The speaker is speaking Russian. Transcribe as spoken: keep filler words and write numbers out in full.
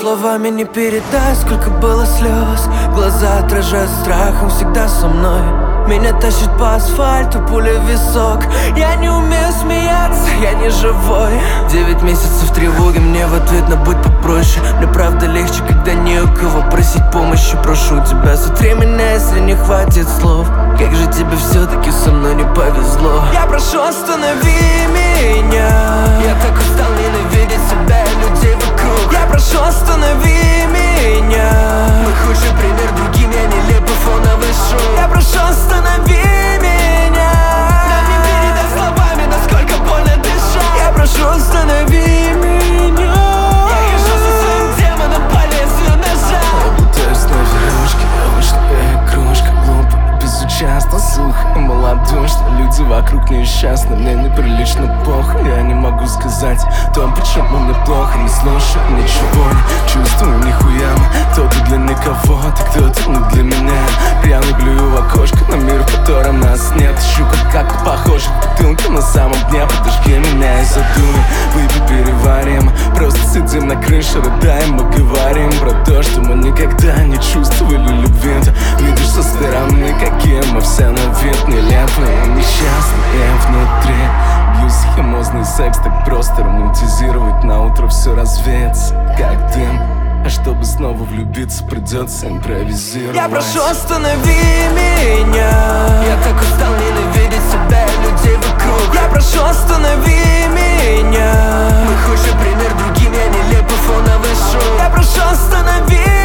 Словами не передать, сколько было слез. Глаза отражают страхом всегда со мной. Меня тащит по асфальту, пуля в висок. Я не умею смеяться, я не живой. Девять месяцев тревоги, мне в ответ на будь попроще. Мне правда легче, когда не у кого просить помощи. Прошу тебя, сотри меня, если не хватит слов. Как же тебе все-таки со мной не повезло. Я прошу, останови меня. Я так устал ненавидеть себя и людей вокруг. Я прошу, останови меня. Мы хуже пример другим, я нелепый фоновый шум. Я прошу, останови меня. Нам не передать словами, насколько больно дышать. Я прошу, останови меня. Я езжу со своим демоном по лезвию ножа. Я пытаюсь на веревочке, обычная игрушка. Глупо, безучастно, сухо и малодушно. Люди вокруг несчастны, мне неприлично плохо. Я не могу сказать то, почему мне плохо. Не слушаю ничего, не чувствую нихуя. Кто-то для никого-то, кто-то не для меня. Пьяный плюю в окошко на мир, в котором нас нет. Ищу как-то похожих бутылки на самом дне. Подожги меня и задумай, выпей, переварим. Просто сидим на крыше, рыдаем и говорим про то, что мы никогда не чувствовали любви. Ты видишь со стороны, какие мы все на вид нелепые, несчастные внутри. Бьюсь, химозный секс так просто романтизировать. На утро все развеется, как дым. А чтобы снова влюбиться, придется импровизировать. Я прошу, останови меня. Я так устал ненавидеть себя и людей вокруг. Я прошу, останови меня. Мы хуже пример другим, я нелепый фоновый шум. Я прошу, останови